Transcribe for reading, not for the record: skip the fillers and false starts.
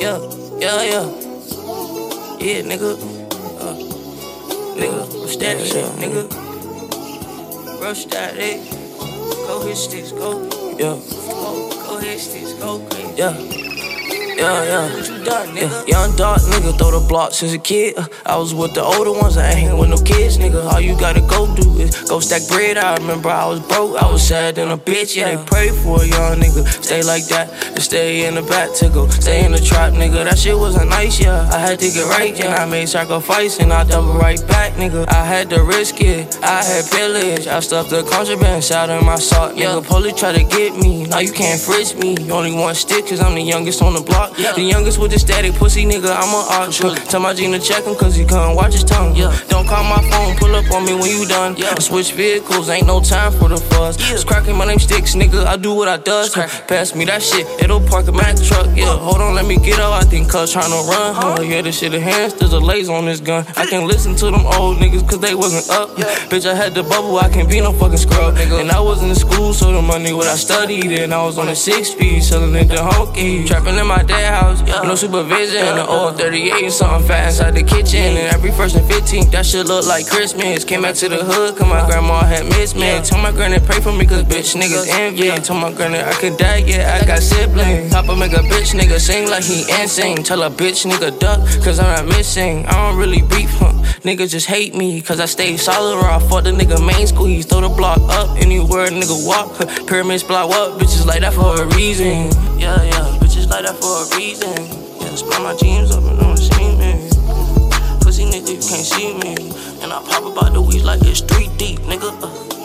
Yeah, yeah, yeah. Yeah, nigga. Nigga, steady shit, nigga. Rush that, Go hit sticks, go. Yeah. Go hit sticks, go crazy. Yeah. Yeah. What you done, nigga? Yeah. Young dark nigga, throw the block since a kid. I was with the older ones, I ain't with no kids, nigga. All you gotta go do is go stack bread. I remember I was broke, I was sad than a bitch. Yeah, they pray for a young nigga. Stay like that, and stay in the back to go. Stay in the trap, nigga. That shit wasn't nice, yeah. I had to get right, and I made sacrifice, and I double right back, nigga. I had to risk it, I had pillage. I stuffed the contraband inside of my sock, nigga. Police try to get me, now you can't frisk me. You only want stick, cause I'm the youngest on the block. The youngest with the static pussy, nigga, I'm an archer. Tell my Gina check him, cause he couldn't watch his tongue. Don't call my phone, pull up on me when you done. Switch vehicles, ain't no time for the fuss. It's cracking, my name Sticks, nigga, I do what I does. Pass me that shit, it'll park a Mack truck, Hold on, let me get up, I think cuz tryna run, Yeah, this shit enhanced, there's a laser on this gun. I can listen to them old niggas, cause they wasn't up. Bitch, I had the bubble, I can't be no fucking scrub. And I was in school, so the money what I studied. And I was on a 6-speed, selling it to honky. Trapping in my dad house, no supervision. The old 38 and something fat inside the kitchen. And every 1st and 15th, that shit look like Christmas. Came back to the hood, cause my grandma had missed me. Told my granny pray for me, cause bitch niggas envy. Told my granny I could die, I got siblings. Papa make a bitch nigga sing like he insane. Tell a bitch nigga duck, cause I'm not missing. I don't really beef, niggas just hate me, cause I stay solid or I fought the nigga main squeeze. Throw the block up, anywhere a nigga walk. Pyramids blow up, bitches like that for a reason. Yeah, bitches like that for a reason. Split my jeans up and don't see me. Pussy nigga, you can't see me. And I pop about the weed like it's 3 deep, nigga.